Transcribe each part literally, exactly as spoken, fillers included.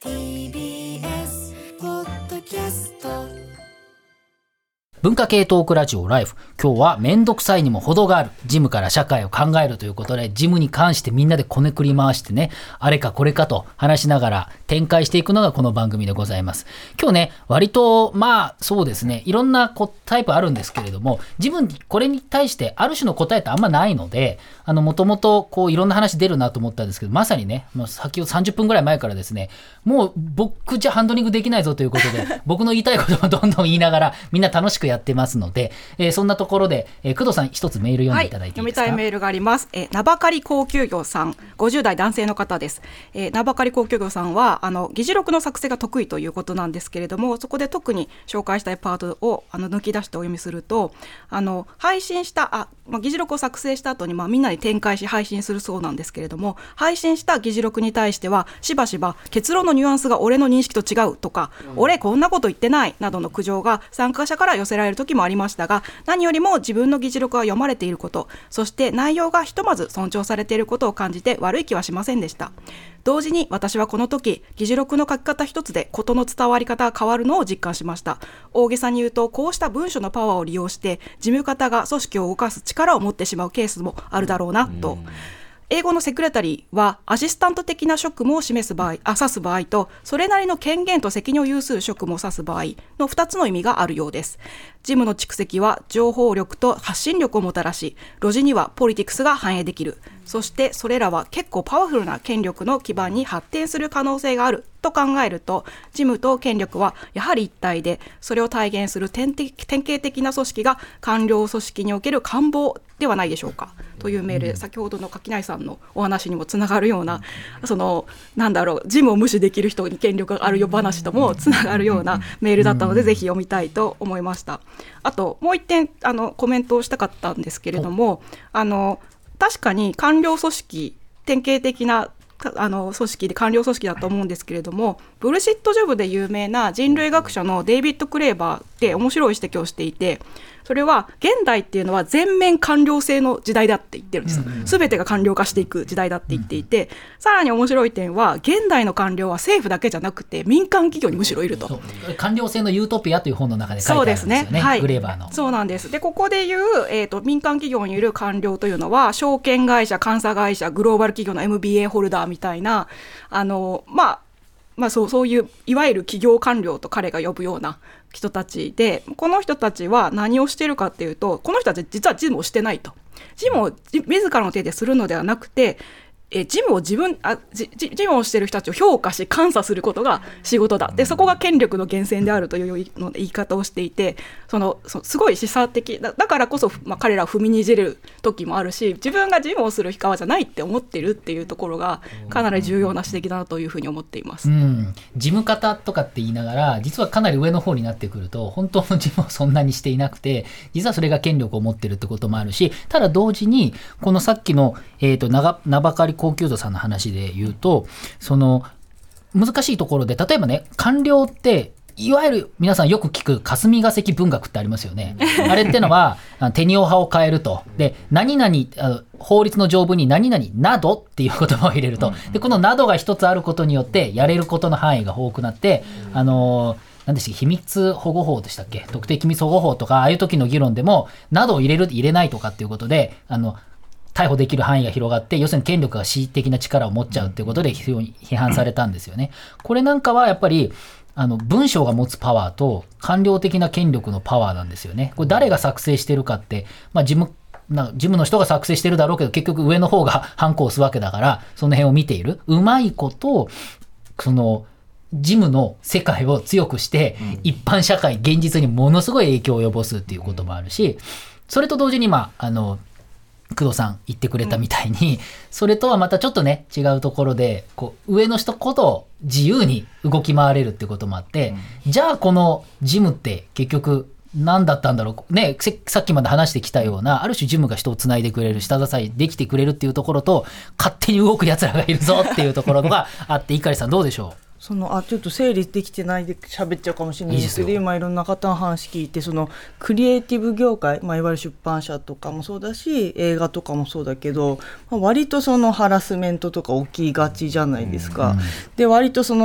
ティービーエス ポッドキャスト文化系トークラジオライフ。今日はめんどくさいにも程があるジムから社会を考えるということで、ジムに関してみんなでこねくり回してね、あれかこれかと話しながら展開していくのがこの番組でございます。今日ね、割とまあそうですね、いろんなタイプあるんですけれども、ジムにこれに対してある種の答えってあんまないので、あのもともとこういろんな話出るなと思ったんですけど、まさにね、もう先ほどさんじゅっぷんぐらい前からですね、もう僕じゃハンドリングできないぞということで僕の言いたいことをどんどん言いながらみんな楽しくやってますので、えー、そんなところで、えー、工藤さん一つメール読んでいただいていいですか。 はい、読みたいメールがあります。えー、名ばかり高級魚さん、ごじゅう代男性の方です。えー、名ばかり高級魚さんはあの議事録の作成が得意ということなんですけれども、そこで特に紹介したいパートをあの抜き出してお読みすると、あの配信したあ、まあ、議事録を作成した後に、まあ、みんなに展開し配信するそうなんですけれども、配信した議事録に対してはしばしば結論のニュアンスが俺の認識と違うとか、うん、俺こんなこと言ってないなどの苦情が参加者から寄せられる時もありましたが、何よりも自分の議事録が読まれていること、そして内容がひとまず尊重されていることを感じて悪い気はしませんでした。同時に私はこの時議事録の書き方一つで事の伝わり方が変わるのを実感しました。大げさに言うと、こうした文書のパワーを利用して事務方が組織を動かす力を持ってしまうケースもあるだろうなと。英語のセクレタリーはアシスタント的な職務を示す場合、あ指す場合と、それなりの権限と責任を有する職務を指す場合のふたつの意味があるようです。事務の蓄積は情報力と発信力をもたらし、路地にはポリティクスが反映できる。そしてそれらは結構パワフルな権力の基盤に発展する可能性があると考えると、事務と権力はやはり一体で、それを体現する典型的な組織が官僚組織における官房ではないでしょうかというメール、うん、先ほどの垣内さんのお話にもつながるような、そのなんだろう、事務を無視できる人に権力があるよ話ともつながるようなメールだったので、ぜひ読みたいと思いました。あともう一点あのコメントをしたかったんですけれども、あの確かに官僚組織、典型的なあの組織で官僚組織だと思うんですけれども、ブルシットジョブで有名な人類学者のデイビッド・クレーバーって面白い指摘をしていて、それは現代っていうのは全面官僚制の時代だって言ってるんです。すべてが官僚化していく時代だって言っていて、さらに面白い点は現代の官僚は政府だけじゃなくて民間企業にむしろいると。 そう官僚制のユートピアという本の中で書いてあるんですよね。そうですね、はい、グレーバーの。 そうなんです。でここで言う、えーと、民間企業にいる官僚というのは証券会社、監査会社、グローバル企業の エムビーエー ホルダーみたいな、あのまあまあ、そう、そういういわゆる企業官僚と彼が呼ぶような人たちで、この人たちは何をしているかっていうと、この人たち実は事務をしてないと。事務を自らの手でするのではなくて、え事務を自分あ事務をしている人たちを評価し監査することが仕事だ。でそこが権力の源泉であるというの言い方をしていて、そのそすごい示唆的 だ, だからこそ、まあ、彼らを踏みにじる時もあるし、自分が事務をする側じゃないって思ってるっていうところがかなり重要な指摘だなというふうに思っています、 うん、事務方とかって言いながら、実はかなり上の方になってくると本当の事務をそんなにしていなくて、実はそれが権力を持ってるってこともあるし、ただ同時にこのさっきの、えーと、名, 名ばかり高級度さんの話で言うと、その難しいところで、例えばね、官僚っていわゆる皆さんよく聞く霞が関文学ってありますよね。あれってのはテニオ派を変えると、で何々法律の条文に何々などっていう言葉を入れると、でこのなどが一つあることによってやれることの範囲が多くなって、あの何でしたっけ、秘密保護法でしたっけ、特定機密保護法とか、ああいう時の議論でもなどを入れる入れないとかっていうことで、あの逮捕できる範囲が広がって、要するに権力が恣意的な力を持っちゃうっていうことで非常に批判されたんですよね。これなんかはやっぱりあの文章が持つパワーと官僚的な権力のパワーなんですよね。これ誰が作成してるかって、まあ、事務な事務の人が作成してるだろうけど、結局上の方がハンコを押すわけだから、その辺を見ているうまいこと、その事務の世界を強くして、うん、一般社会現実にものすごい影響を及ぼすっていうこともあるし、それと同時にまああの工藤さん言ってくれたみたいに、うん、それとはまたちょっとね違うところで、こう上の人こそ自由に動き回れるってこともあって、うん、じゃあこの事務って結局何だったんだろうね。さっきまで話してきたような、ある種事務が人をつないでくれる、下支えできてくれるっていうところと、勝手に動く奴らがいるぞっていうところがあって、碇さんどうでしょう。 そのあちょっと整理できてないで喋っちゃうかもしれないですけど、いい今いろんな方の話聞いて、そのクリエイティブ業界、まあ、いわゆる出版社とかもそうだし映画とかもそうだけど、まあ、割とそのハラスメントとか起きがちじゃないですか、うん、で割とその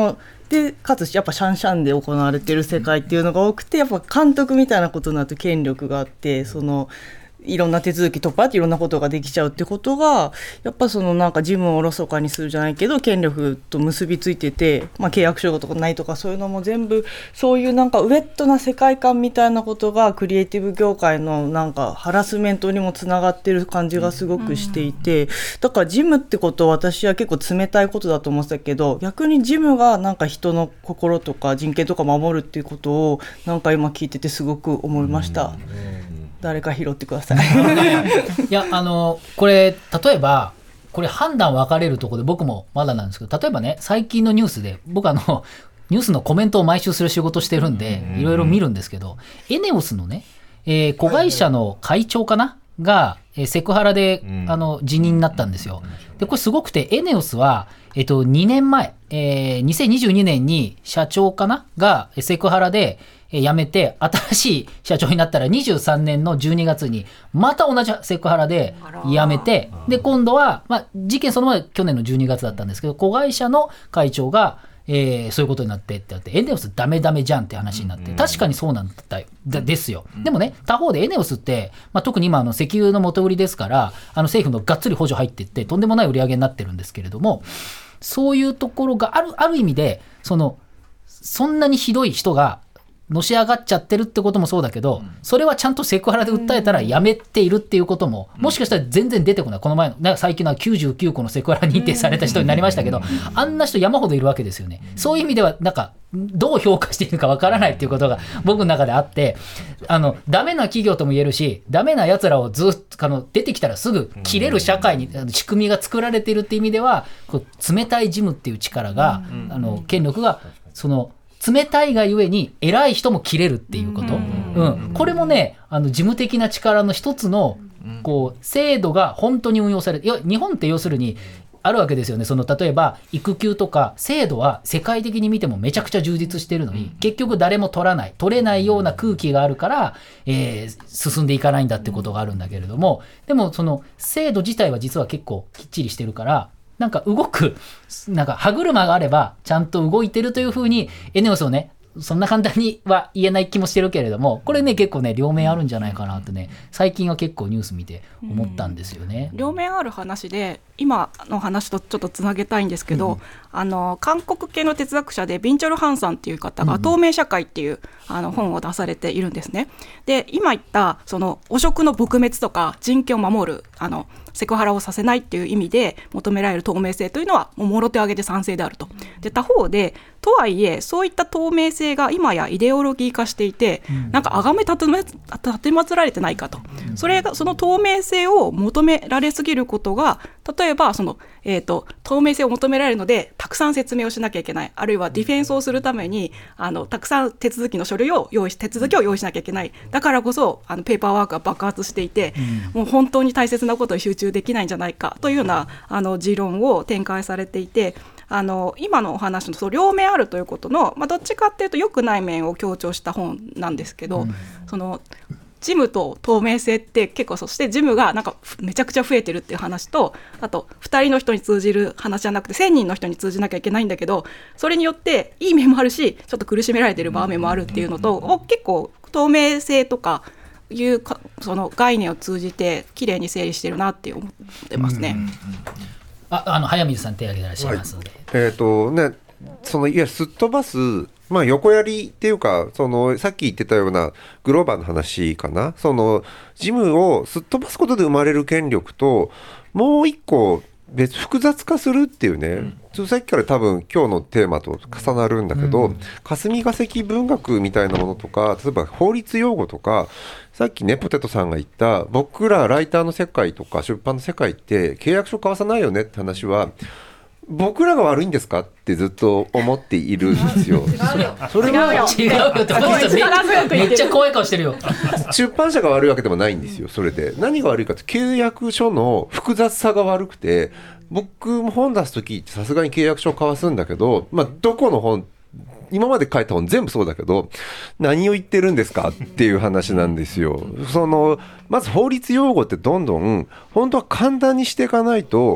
でかつやっぱシャンシャンで行われてる世界っていうのが多くて、やっぱ監督みたいなことになると権力があって、そのいろんな手続き突破っていろんなことができちゃうってことがやっぱそのなんか事務をおろそかにするじゃないけど権力と結びついてて、まあ、契約書とかないとかそういうのも全部そういうなんかウェットな世界観みたいなことがクリエイティブ業界のなんかハラスメントにもつながってる感じがすごくしていて、だから事務ってことを私は結構冷たいことだと思ってたけど、逆に事務がなんか人の心とか人権とか守るっていうことをなんか今聞いててすごく思いました。誰か拾ってくださいいやあのこれ例えばこれ判断分かれるところで僕もまだなんですけど、例えばね最近のニュースで僕あのニュースのコメントを毎週する仕事してるんでいろいろ見るんですけど、エネオスのね、えー、子会社の会長かなが、えー、セクハラであの辞任になったんですよ。でこれすごくて、エネオスはえっとにねんまえ、えー、にせんにじゅうにねんに社長かながセクハラで辞めて新しい社長になったらにじゅうさんねんのじゅうにがつにまた同じセクハラで辞めて、で今度は、まあ、事件そのまま去年のじゅうにがつだったんですけど、子会社の会長が、えー、そういうことになってってなって、エネオスダメダメじゃんって話になって、確かにそうなんだよですよ。でもね他方でエネオスって、まあ、特に今あの石油の元売りですから、あの政府のがっつり補助入っていってとんでもない売り上げになってるんですけれども、そういうところがある、ある意味でそのそんなにひどい人がのし上がっちゃってるってこともそうだけど、それはちゃんとセクハラで訴えたらやめているっていうことももしかしたら全然出てこない。この前の最近のきゅうじゅうきゅうこのセクハラ認定された人になりましたけど、あんな人山ほどいるわけですよね。そういう意味ではなんかどう評価していいのかわからないっていうことが僕の中であって、あのダメな企業とも言えるし、ダメなやつらをずっとあの出てきたらすぐ切れる社会に仕組みが作られているっていう意味では、こう冷たい事務っていう力が、あの権力がその冷たいがゆえに偉い人も切れるっていうこと、うん、これもねあの事務的な力の一つのこう制度が本当に運用されて、いや日本って要するにあるわけですよね。その例えば育休とか制度は世界的に見てもめちゃくちゃ充実してるのに、結局誰も取らない取れないような空気があるから、えー、進んでいかないんだってことがあるんだけれども、でもその制度自体は実は結構きっちりしてるから、なんか動くなんか歯車があればちゃんと動いてるというふうにエネオスをねそんな簡単には言えない気もしてるけれども、これね結構ね両面あるんじゃないかなってね最近は結構ニュース見て思ったんですよね、 うん、両面ある話で今の話とちょっとつなげたいんですけど、うん、あの韓国系の哲学者でビンチョル・ハンさんっていう方が透明社会っていうあの本を出されているんですね。で今言ったその汚職の撲滅とか人権を守るあのセクハラをさせないっていう意味で求められる透明性というのはもうもろ手を挙げて賛成であると。で他方でとはいえそういった透明性が今やイデオロギー化していて、うん、なんか崇め立てまつられてないかと、うん、それがその透明性を求められすぎることが例えばその、えーと、透明性を求められるのでたくさん説明をしなきゃいけない、あるいはディフェンスをするためにあのたくさん手続きの書類を用意し手続きを用意しなきゃいけない、だからこそあのペーパーワークが爆発していて、うん、もう本当に大切なことに集中できないんじゃないかというようなあの持論を展開されていて、あの今のお話のその両面あるということの、まあ、どっちかっていうと良くない面を強調した本なんですけど、うん、その事務と透明性って結構、そして事務がなんかめちゃくちゃ増えてるっていう話と、あとふたりの人に通じる話じゃなくてせんにんの人に通じなきゃいけないんだけど、それによっていい面もあるしちょっと苦しめられてる場面もあるっていうのと、うん、結構透明性とかいうかその概念を通じてきれいに整理してるなって思ってますね、うんうん、 ああの早水さん手挙げてらっしゃいますので、はい、 えーとね、そのいやすっ飛ばす、まあ、横やりっていうか、そのさっき言ってたようなグローバーの話かな、その事務をすっ飛ばすことで生まれる権力と、もう一個別複雑化するっていうね、うん、さっきから多分今日のテーマと重なるんだけど、うん、霞が関文学みたいなものとか、例えば法律用語とか、さっきねポテトさんが言った僕らライターの世界とか出版の世界って契約書交わさないよねって話は、僕らが悪いんですかってずっと思っているんですよ。 それは違うよってめ, めっちゃ怖い顔してるよ。 出版社が悪いわけでもないんですよ。それで何が悪いかって契約書の複雑さが悪くて、僕も本出すときさすがに契約書を交わすんだけど、まあ、どこの本今まで書いた本全部そうだけど何を言ってるんですかっていう話なんですよ。そのまず法律用語ってどんどん本当は簡単にしていかないと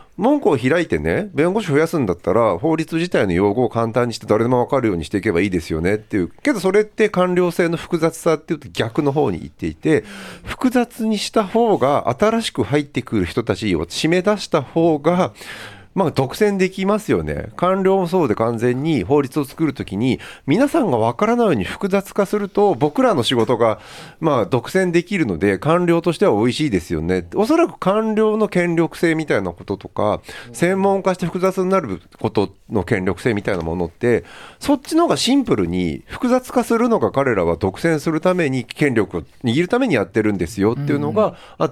門戸を開いてね弁護士増やすんだったら法律自体の用語を簡単にして誰でも分かるようにしていけばいいですよねっていうけど、それって官僚制の複雑さっていうと逆の方に行っていて、複雑にした方が新しく入ってくる人たちを締め出した方がまあ独占できますよね。官僚もそうで、完全に法律を作るときに皆さんが分からないように複雑化すると僕らの仕事がまあ独占できるので官僚としては美味しいですよね。おそらく官僚の権力性みたいなこととか専門化して複雑になることの権力性みたいなものってそっちの方がシンプルに複雑化するのが彼らは独占するために権力を握るためにやってるんですよっていうのがあって、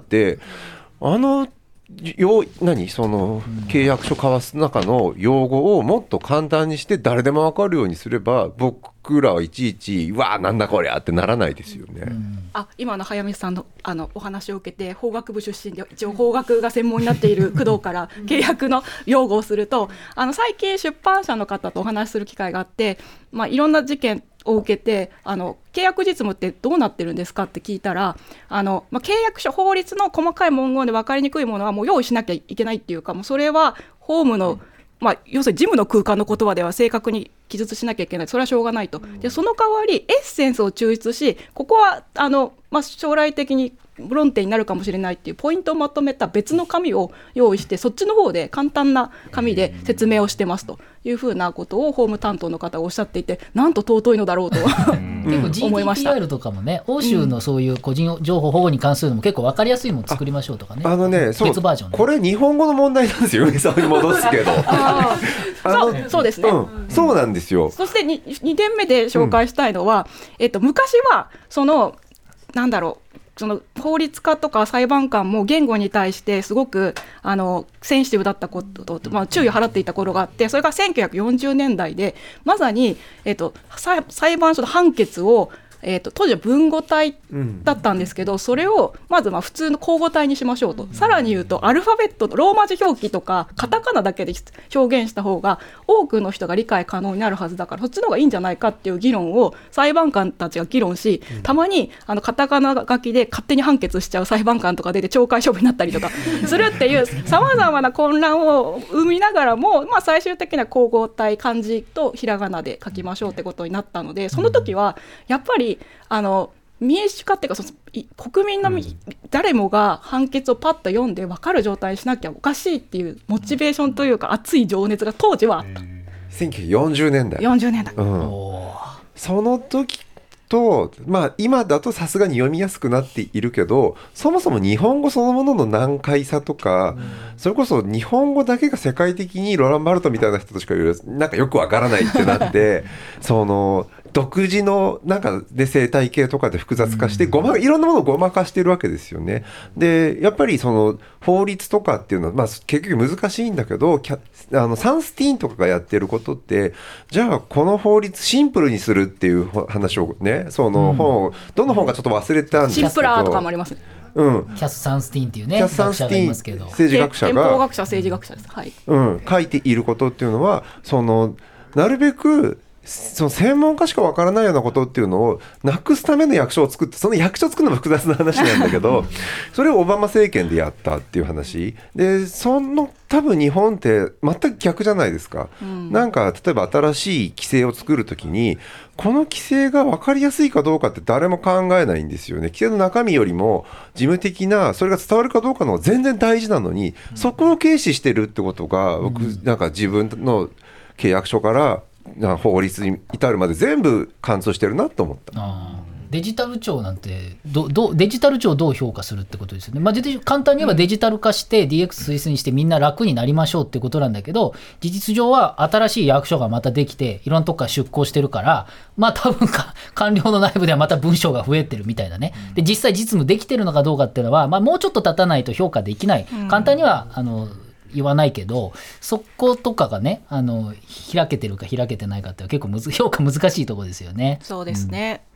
あのよ何その契約書交わす中の用語をもっと簡単にして誰でも分かるようにすれば僕らはいちいちうわーなんだこりゃってならないですよね。うん、 あ今の早水さんの、あのお話を受けて法学部出身で一応法学が専門になっている工藤から契約の用語をすると、あの最近出版社の方とお話しする機会があって、まあ、いろんな事件を受けてあの契約実務ってどうなってるんですかって聞いたら、あの、まあ、契約書法律の細かい文言で分かりにくいものはもう用意しなきゃいけないっていうか、もうそれは法務の、まあ、要するに事務の空間の言葉では正確に記述しなきゃいけない、それはしょうがないと。でその代わりエッセンスを抽出し、ここはあの、まあ、将来的に論点になるかもしれないっていうポイントをまとめた別の紙を用意して、そっちの方で簡単な紙で説明をしてますというふうなことを法務担当の方がおっしゃっていて、なんと尊いのだろうと結構思いました。 ジーディーピーアール とかもね、欧州のそういう個人情報保護に関するのも結構分かりやすいもの作りましょうとかね、 あのね、そう別バージョンね、 これ日本語の問題なんですよ。梅沢に戻すけどああのそう、そうですね、 うん、そうなんですよ。 そして に, にてんめで紹介したいのは、うんえっと、昔はそのなんだろうその法律家とか裁判官も言語に対してすごくあのセンシティブだったことと、まあ、注意を払っていた頃があって、それがせんきゅうひゃくよんじゅうねんだいでまさに、えっと、裁, 裁判所の判決をえー、と当時は文語体だったんですけど、うん、それをまずまあ普通の口語体にしましょうと、うん、さらに言うとアルファベットローマ字表記とかカタカナだけで表現した方が多くの人が理解可能になるはずだから、そっちの方がいいんじゃないかっていう議論を裁判官たちが議論し、うん、たまにあのカタカナ書きで勝手に判決しちゃう裁判官とか出て懲戒処分になったりとかするっていうさまざまな混乱を生みながらも、まあ、最終的には口語体漢字とひらがなで書きましょうってことになったので、その時はやっぱりあの民主化っていうか、その国民の、うん、誰もが判決をパッと読んで分かる状態にしなきゃおかしいっていうモチベーションというか熱い情熱が当時はあった。 せんきゅうひゃくよんじゅうねんだいよんじゅうねんだい、 うん、その時と、まあ、今だとさすがに読みやすくなっているけど、そもそも日本語そのものの難解さとか、うん、それこそ日本語だけが世界的にロランバルトみたいな人としか言うなんかよくわからないってなってその独自のなんかで生態系とかで複雑化してごまいろんなものをごまかしてるわけですよね。でやっぱりその法律とかっていうのは、まあ、結局難しいんだけど、あのサンスティーンとかがやってることって、じゃあこの法律シンプルにするっていう話をね、その本を、うん、どの本かちょっと忘れたんですけど、 シンプラーとかもありますね。 うん、 キャス・サンスティーンっていうね、 キャス・サンスティーン政治学者が憲法学者政治学者です、はいうん、書いていることっていうのは、そのなるべくその専門家しかわからないようなことっていうのをなくすための役所を作って、その役所を作るのも複雑な話なんだけどそれをオバマ政権でやったっていう話で、その多分日本って全く逆じゃないですか、うん、なんか例えば新しい規制を作るときにこの規制が分かりやすいかどうかって誰も考えないんですよね。規制の中身よりも事務的なそれが伝わるかどうかの方が全然大事なのに、うん、そこを軽視してるってことが僕、うん、なんか自分の契約書から法律に至るまで全部貫通してるなと思った。 あデジタル庁なんてどどデジタル庁をどう評価するってことですよね。まあ、簡単に言えばデジタル化して ディーエックス 推進してみんな楽になりましょうってことなんだけど、事実上は新しい役所がまたできていろんなとこから出向してるから、まあ多分か官僚の内部ではまた文章が増えてるみたいなね。で実際実務できてるのかどうかっていうのは、まあ、もうちょっと経たないと評価できない。簡単にはあの言わないけど、そことかがね、あの開けてるか開けてないかって結構むず評価難しいところですよね。 そうですね、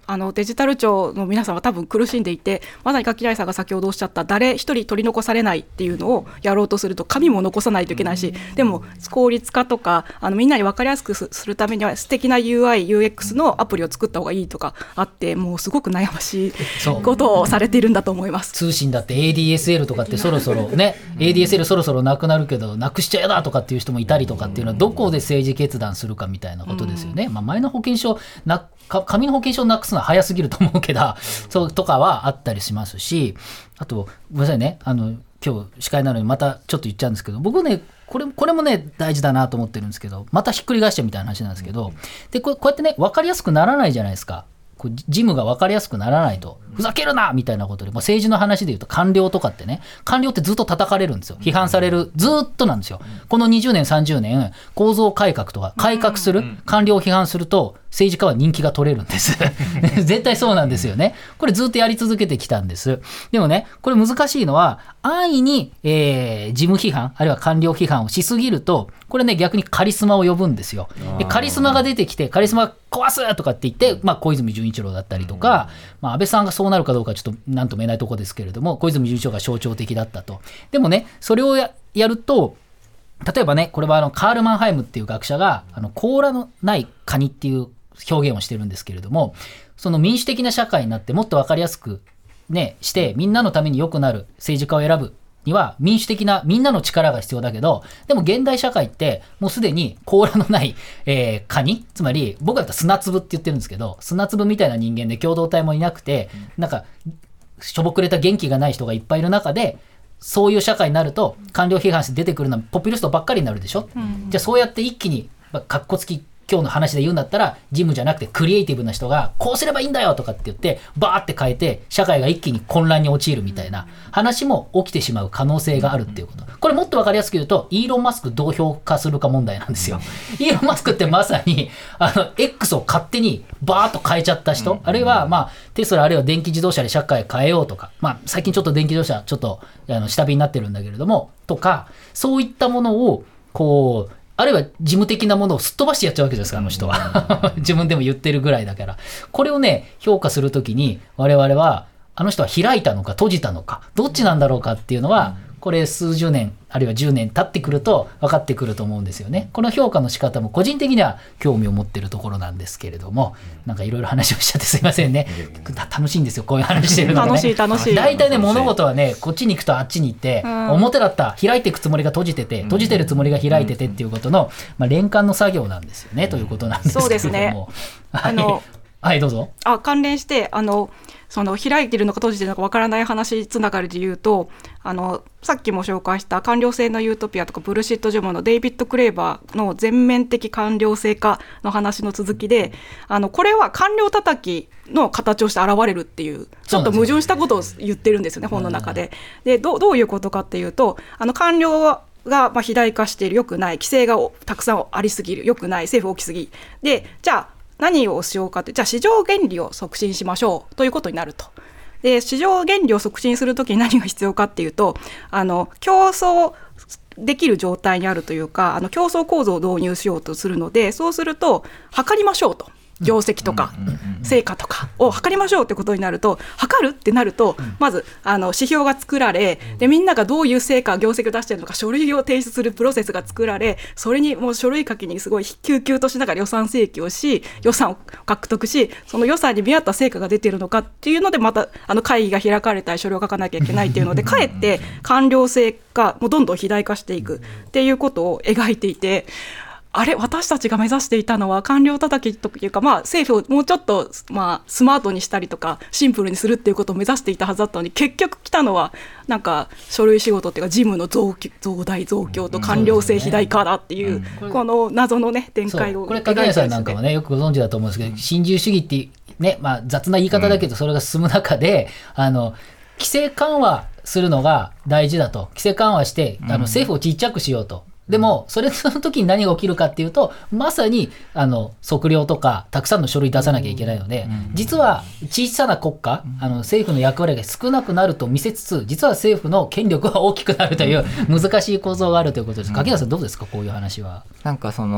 あのデジタル庁の皆さんは多分苦しんでいて、まさに柿谷さんが先ほどおっしゃった誰一人取り残されないっていうのをやろうとすると紙も残さないといけないし、でも効率化とかあのみんなに分かりやすくするためには素敵な ユーアイ、ユーエックス のアプリを作った方がいいとかあって、もうすごく悩ましいことをされているんだと思います。 通信だって エーディーエスエル とかってそろそろねエーディーエスエル そろそろなくなるけどなくしちゃやだとかっていう人もいたりとかっていうのはどこで政治決断するかみたいなことですよね。まあ、マイナ保険証な紙の保険証をなくすのは早すぎると思うけどそうとかはあったりしますし、あとごめんなさいね、あの今日司会なのにまたちょっと言っちゃうんですけど、僕ねこれ、これもね大事だなと思ってるんですけど、またひっくり返してみたいな話なんですけど、で こ, こうやってね分かりやすくならないじゃないですか。こう事務が分かりやすくならないとふざけるなみたいなことで、まあ、政治の話でいうと官僚とかってね、官僚ってずっと叩かれるんですよ、批判されるずっとなんですよ。このにじゅうねんさんじゅうねん構造改革とか改革する官僚を批判すると政治家は人気が取れるんです絶対そうなんですよね。これずっとやり続けてきたんです。でもねこれ難しいのは安易に、えー、事務批判あるいは官僚批判をしすぎるとこれね逆にカリスマを呼ぶんですよ。でカリスマが出てきてカリスマ壊すとかって言って、まあ、小泉純一郎だったりとか、まあ、安倍さんがそうなるかどうかちょっと何とも言えないところですけれども、小泉純一郎が象徴的だったと。でもねそれを や, やると例えばねこれはあのカール・マンハイムっていう学者があの甲羅のないカニっていう表現をしてるんですけれども、その民主的な社会になってもっと分かりやすく、ね、してみんなのために良くなる政治家を選ぶには民主的なみんなの力が必要だけど、でも現代社会ってもうすでに甲羅のない、えー、カニ、つまり僕だったら砂粒って言ってるんですけど、砂粒みたいな人間で共同体もいなくてなんかしょぼくれた元気がない人がいっぱいいる中で、そういう社会になると官僚批判して出てくるのはポピュリストばっかりになるでしょ、うん、じゃあそうやって一気にかっこつき今日の話で言うんだったら事務じゃなくてクリエイティブな人がこうすればいいんだよとかって言ってバーって変えて社会が一気に混乱に陥るみたいな話も起きてしまう可能性があるっていうこと。これもっと分かりやすく言うとイーロン・マスクどう評価するか問題なんですよ。イーロン・マスクってまさにあの X を勝手にバーッと変えちゃった人、あるいはまあテスラあるいは電気自動車で社会変えようとか、まあ最近ちょっと電気自動車ちょっとあの下火になってるんだけれどもとか、そういったものをこうあるいは事務的なものをすっ飛ばしてやっちゃうわけですか、あの人は自分でも言ってるぐらいだから。これをね評価するときに我々はあの人は開いたのか閉じたのかどっちなんだろうかっていうのは、これ数十年あるいはじゅうねん経ってくると分かってくると思うんですよね。この評価の仕方も個人的には興味を持ってるところなんですけれども、なんかいろいろ話をしちゃってすいませんね。楽しいんですよこういう話してるのがね。 楽しい楽しい。 大体ね物事はねこっちに行くとあっちに行って、うん、表だった開いていくつもりが閉じてて閉じてるつもりが開いててっていうことの、まあ、連関の作業なんですよね、うん、ということなんですけれども。 そうですね。あのはいどうぞ。 あ関連してあのその開いているのか閉じているのかわからない話つながりで言うと、あのさっきも紹介した官僚制のユートピアとかブルシットジョムのデイビッド・クレーバーの全面的官僚制化の話の続きで、あのこれは官僚叩きの形をして現れるっていうちょっと矛盾したことを言ってるんですよね、本の中で。で ど, どういうことかっていうと、あの官僚はがまあ肥大化している、良くない、規制がたくさんありすぎる、良くない、政府大きすぎで、じゃあ何をしようかって、じゃあ市場原理を促進しましょうということになると。で市場原理を促進するときに何が必要かっていうと、あの競争できる状態にあるというか、あの競争構造を導入しようとするので、そうすると測りましょうと、業績とか成果とかを測りましょうってことになると、測るってなるとまずあの指標が作られ、でみんながどういう成果業績を出しているのか書類を提出するプロセスが作られ、それにもう書類書きにすごい救急としながら予算請求をし、予算を獲得し、その予算に見合った成果が出ているのかっていうので、またあの会議が開かれたり書類を書かなきゃいけないっていうので、かえって官僚性がもうどんどん肥大化していくっていうことを描いていて、あれ私たちが目指していたのは官僚叩きというか、まあ、政府をもうちょっと、まあ、スマートにしたりとかシンプルにするっていうことを目指していたはずだったのに、結局来たのはなんか書類仕事っていうか事務の 増, 増大増強と官僚性肥大化だっていう、うん、この謎のね展開を、 これ柿谷さんなんかはねよくご存知だと思うんですけど、新自由主義ってね、まあ、雑な言い方だけどそれが進む中で、うん、あの規制緩和するのが大事だと、規制緩和してあの政府をちっちゃくしようと。でもそれその時に何が起きるかっていうと、まさにあの測量とかたくさんの書類出さなきゃいけないので、実は小さな国家、あの政府の役割が少なくなると見せつつ、実は政府の権力が大きくなるという難しい構造があるということです。柿田さんどうですか、こういう話は。 なんかその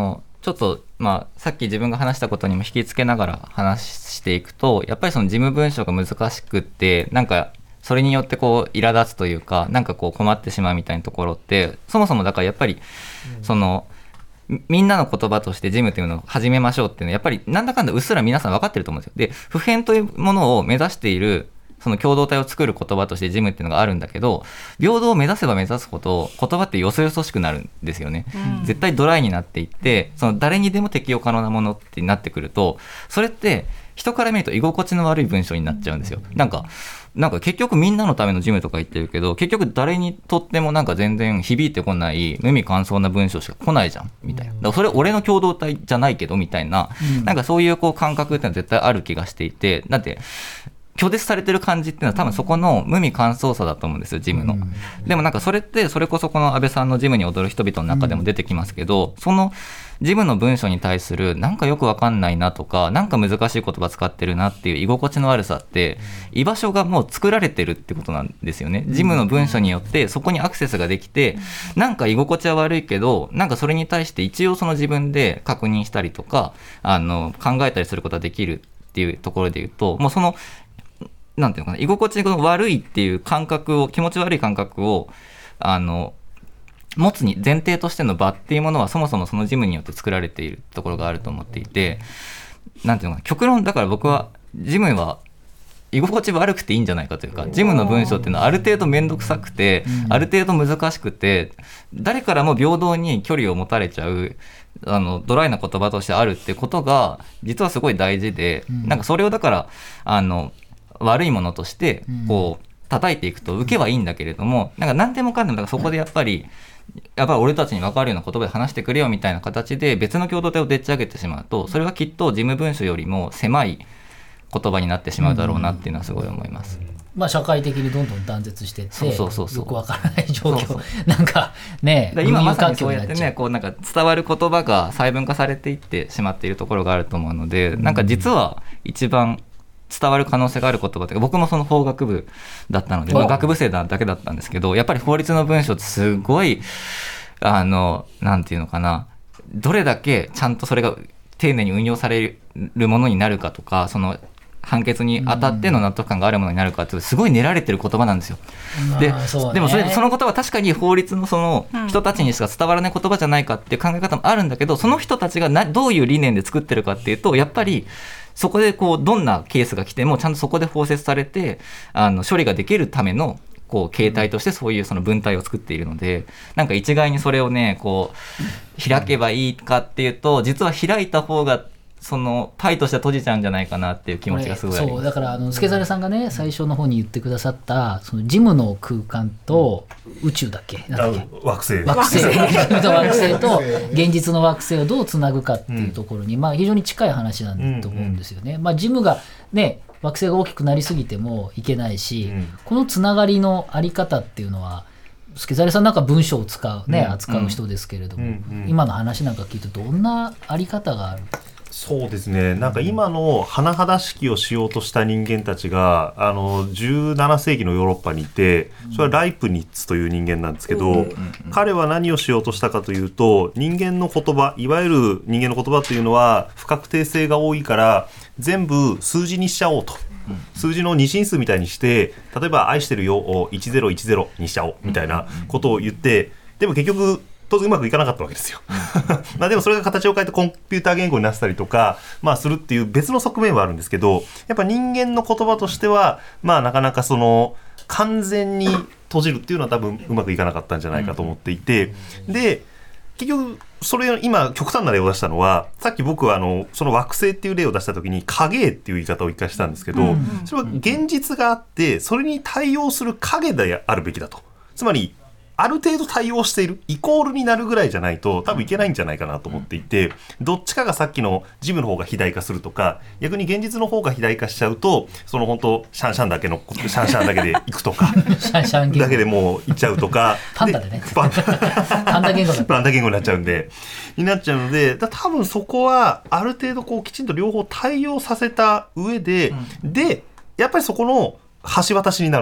ちょっと、まあ、さっき自分が話したことにも引き付けながら話していくと、やっぱりその事務文書が難しくって、なんかそれによってこう苛立つというか、なんかこう困ってしまうみたいなところって、そもそもだからやっぱりその、うん、みんなの言葉として事務というのを始めましょうっていうのはやっぱりなんだかんだうっすら皆さん分かってると思うんですよ。で、普遍というものを目指しているその共同体を作る言葉として事務っていうのがあるんだけど、平等を目指せば目指すほど言葉ってよそよそしくなるんですよね、うん、絶対ドライになっていって、その誰にでも適用可能なものってなってくると、それって人から見ると居心地の悪い文章になっちゃうんですよ。なんかなんか結局みんなのための事務とか言ってるけど、結局誰にとってもなんか全然響いてこない無味乾燥な文章しか来ないじゃんみたいな。だからそれ俺の共同体じゃないけどみたいな、うん、なんかそういうこう感覚ってのは絶対ある気がしていて、だって拒絶されてる感じっていうのは多分そこの無味乾燥さだと思うんですよ、ジムの、うん、でもなんかそれってそれこそこの安倍さんのジムに踊る人々の中でも出てきますけど、うん、そのジムの文章に対するなんかよくわかんないなとか、なんか難しい言葉使ってるなっていう居心地の悪さって、うん、居場所がもう作られてるってことなんですよね。ジムの文章によってそこにアクセスができて、うん、なんか居心地は悪いけど、なんかそれに対して一応その自分で確認したりとかあの考えたりすることができるっていうところで言うと、もうそのなんていうのかな、居心地が悪いっていう感覚を、気持ち悪い感覚をあの持つに前提としての場っていうものはそもそもそのジムによって作られているところがあると思っていて、なんていうのかな、極論だから僕はジムは居心地悪くていいんじゃないかというか、ジムの文章っていうのはある程度面倒くさくて、うん、ある程度難しくて、誰からも平等に距離を持たれちゃうあのドライな言葉としてあるってことが実はすごい大事で、うん、なんかそれをだからあの悪いものとしてこう叩いていくと受けはいいんだけれども、なんか何でもかんでもだからそこでやっぱりやっぱり俺たちに分かるような言葉で話してくれよみたいな形で別の共同体をでっち上げてしまうと、それはきっと事務文書よりも狭い言葉になってしまうだろうなっていうのはすごい思います。 まあ、社会的にどんどん断絶していって、 そうそうそうそう、 よくわからない状況、そうそうなんかね、 今まさにそうやってね、こうなんか伝わる言葉が細分化されていってしまっているところがあると思うので、うん、なんか実は一番伝わる可能性がある言葉というか、僕もその法学部だったので、まあ、学部生だけだったんですけど、やっぱり法律の文章ってすごいあのなんていうのかな、どれだけちゃんとそれが丁寧に運用されるものになるかとか、その判決に当たっての納得感があるものになるかっていうすごい練られてる言葉なんですよ。で、ね、でもそれその言葉は確かに法律のその人たちにしか伝わらない言葉じゃないかっていう考え方もあるんだけど、その人たちがなどういう理念で作ってるかっていうと、やっぱりそこでこうどんなケースが来てもちゃんとそこで包摂されてあの処理ができるためのこう形態としてそういうその文体を作っているので、なんか一概にそれをねこう開けばいいかっていうと、実は開いた方がそのパイとしては閉じちゃうんじゃないかなっていう気持ちがすごいあります。 そうだからあの助真さんがね最初の方に言ってくださったそのジムの空間と宇宙だっけ、なんだっけ、 惑星惑星惑星と現実の惑星をどうつなぐかっていうところに、うん、まあ非常に近い話なんだと思うんですよね、うんうん、まあジムがね惑星が大きくなりすぎてもいけないし、うん、このつながりのあり方っていうのは助真さんなんか文章を使うね、うん、扱う人ですけれども、うんうん、今の話なんか聞いてどんなあり方がある？ そうですね、なんか今の甚だしきをしようとした人間たちがあのじゅうなな世紀のヨーロッパにいて、それはライプニッツという人間なんですけど、うん、彼は何をしようとしたかというと、人間の言葉、いわゆる人間の言葉というのは不確定性が多いから全部数字にしちゃおうと、数字の二進数みたいにして、例えば愛してるよをいちぜろいちぜろにしちゃおうみたいなことを言って、でも結局当然うまくいかなかったわけですよまあでもそれが形を変えてコンピューター言語になってたりとか、まあ、するっていう別の側面はあるんですけど、やっぱ人間の言葉としては、まあ、なかなかその完全に閉じるっていうのは多分うまくいかなかったんじゃないかと思っていて、で結局それを今極端な例を出したのは、さっき僕はあのその惑星っていう例を出した時に影っていう言い方を一回したんですけど、それは現実があってそれに対応する影であるべきだと、つまりある程度対応しているイコールになるぐらいじゃないと多分いけないんじゃないかなと思っていて、どっちかがさっきのジムの方が肥大化するとか、逆に現実の方が肥大化しちゃうと、その本当シャンシャンだけのシャンシャンだけでいくとかシャンシャンだけでもういっちゃうとかパンダでねパンダパンダ言語だパンダ言語になっちゃうんでになっちゃうので、だ多分そこはある程度こうきちんと両方対応させた上で、うん、でやっぱりそこの橋渡しになるん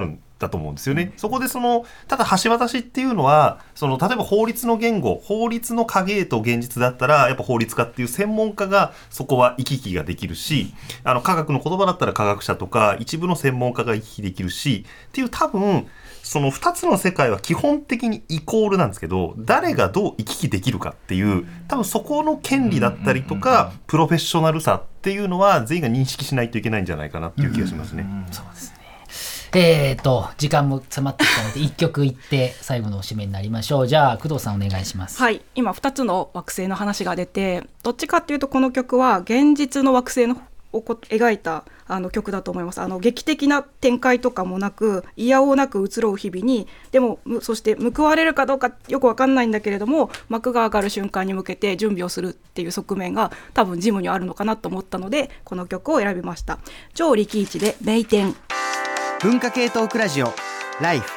だと思うんですよね。そこでそのただ橋渡しっていうのはその例えば法律の言語法律の影と現実だったらやっぱ法律家っていう専門家がそこは行き来ができるし、あの科学の言葉だったら科学者とか一部の専門家が行き来できるしっていう、多分そのふたつの世界は基本的にイコールなんですけど、誰がどう行き来できるかっていう多分そこの権利だったりとかプロフェッショナルさっていうのは全員が認識しないといけないんじゃないかなっていう気がしますね。 そうですね。えーと時間も迫ってきたのでいっきょくいって最後のお締めになりましょう。じゃあ工藤さんお願いします。 はい、今ふたつの惑星の話が出て、どっちかっていうとこの曲は現実の惑星のをこ描いたあの曲だと思います。あの劇的な展開とかもなく、いやおうなく移ろう日々に、でもそして報われるかどうかよく分かんないんだけれども、幕が上がる瞬間に向けて準備をするっていう側面が多分ジムにあるのかなと思ったので、この曲を選びました。超力一で名店。 文化系トークラジオライフ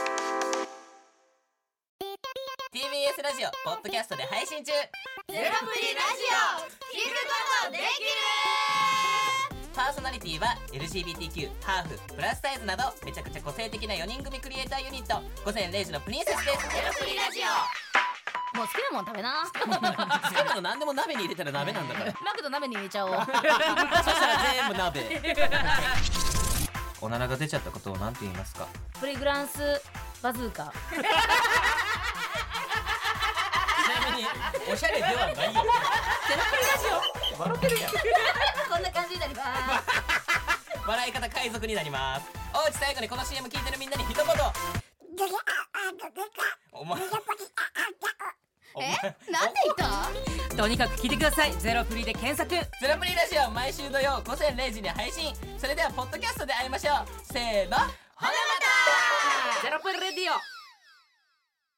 ティービーエス ラジオポッドキャストで配信中。ゼロプリラジオ聞くことできる。パーソナリティは エルジービーティーキュー、ハーフ、プラスサイズなどめちゃくちゃ個性的なよにん組クリエイターユニット午前れいじのプリンセスです。ゼロプリラジオ、もう好きなもん食べな。好きなの何でも鍋に入れたら鍋なんだから。マクド鍋に入れちゃおう。そしたら全部鍋。おならが出ちゃったことを何て言いますか？ プリグランスバズーカ。 ちなみにおしゃれではないよ。ゼロプリラジオ笑ってるやん。 こんな感じになります。 笑い方海賊になります。おうち最後にこの シーエム 聞いてるみんなに一言。お前え、なんで言った？ とにかく聞いてください。ゼロプリで検索。ゼロプリラジオ毎週土曜午前れいじに配信。それではポッドキャストで会いましょう。せーの、ほなまた。ゼロプリレディオ。